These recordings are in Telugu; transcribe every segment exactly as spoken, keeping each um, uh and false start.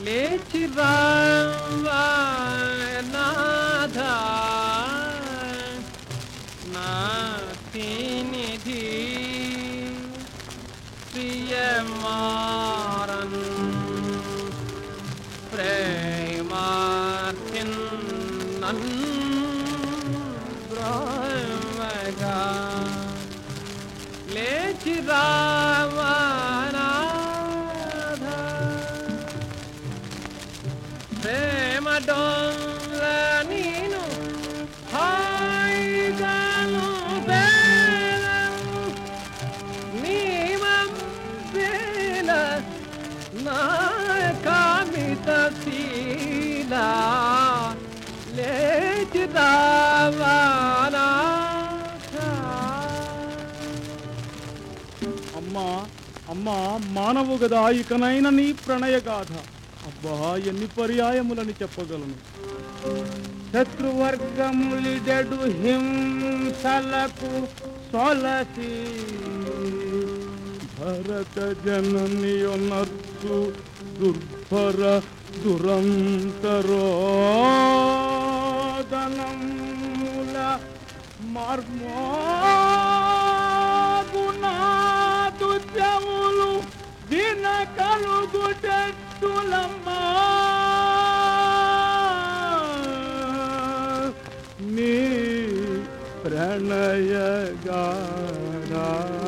లేచి రావా నాథా నా తినిధి ప్రియమారన్ ప్రేమార్తిన్ నన్ బ్రహ్మగా లేచి రావా నాథా ప్రేమ డొంగ నీను హాయిగాను బేలం నీవంబేల నా కామిత శీల లేచి రావా నాథా. అమ్మా అమ్మా మానవు గదా ఇకనైనా నీ ప్రణయగాథ. అబ్బా ఎన్ని పర్యాయములని చెప్పగలను. శత్రువర్గములిడెడు హింసలకు సొలసి భరత జననియొనర్చు దుర్భర దురంతరోదనముల మర్మోగునాదు చెవులు దిన కలుగుటెట్టులమ్మా నీ ప్రణయగారా.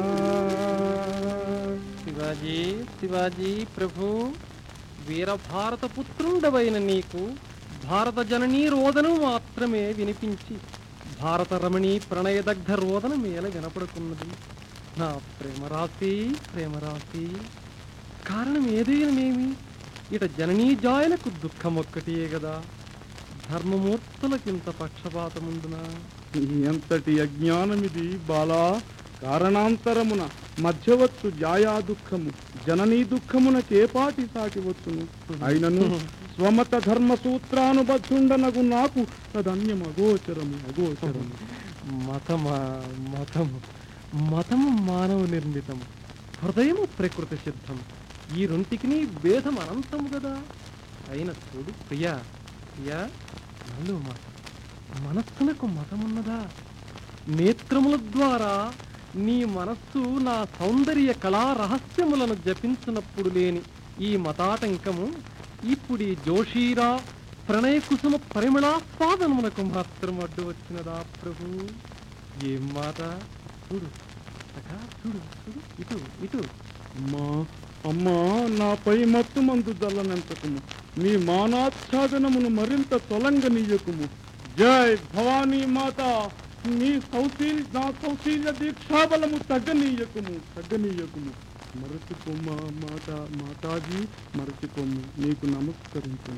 శివాజీ శివాజీ ప్రభు, వీర భారత పుత్రుండవైన నీకు భారత జననీ రోదనం మాత్రమే వినిపించి భారత రమణీ ప్రణయదగ్ధ రోదనం మేల వినపడుతున్నది. నా ప్రేమరాశి ప్రేమరాశి కారణం ఏదైననేమి, ఇట జననీ జాయలకు దుఃఖమొక్కటే గదా. ధర్మమూర్తులకింత పక్షపాతముందునా? ఎంతటి అజ్ఞానమిది బాలా. కారణాంతరమున మధ్యవత్తు జాయా దుఃఖము జననీ దుఃఖమునకేపాటి సాటి వచ్చును. అయినను స్వమత ధర్మ సూత్రానుబద్ధుండనగు నాకు తదన్యము అగోచరము అగోచరము. మతమా మతము మతము మానవ నిర్మితము, హృదయము ప్రకృతి సిద్ధం. ఈ రెంటికి భేదం అనంతము కదా. అయిన చూడు ప్రియా ప్రియా, నలు మాట మనస్సునకు మతమున్నదా? నేత్రముల ద్వారా నీ మనస్సు నా సౌందర్య కళా రహస్యములను జపించినప్పుడు లేని ఈ మతాటంకము ఇప్పుడు ఈ జోషీరా ప్రణయ కుసుమ పరిమళాస్వాదనమునకు మాత్రం అడ్డు వచ్చినదా ప్రభు? ఏం మాట! చూడు సఖా, చూడు చూడు, ఇటు ఇటు. అమ్మా అమ్మా, నాపై మత్తు మందు జల్లనంతకుము, నీ మానాచ్ఛాదనమును మరింత తొలంగనీయకుము. జై భవానీ మాత, నీ సౌశీల్ నా సౌశీల్య దీక్షాబలము తగ్గనీయకుము తగ్గనీయకుము. మరచిపోమ్మా మాత మాతాజీ, మరచిపోమ్ము, నీకు నమస్కరించను.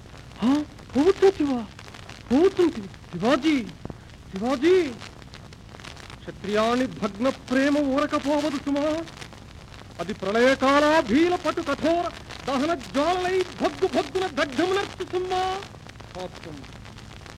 శివాజీ శివాజీ, క్షత్రియాని భగ్న ప్రేమ ఊరకపోవదు సుమా. అది ప్రళయకాలాభీల పటు కఠోర దహన జ్వాలై భగ్గు భగ్గున దగ్ధమునర్చు సుమ్మా.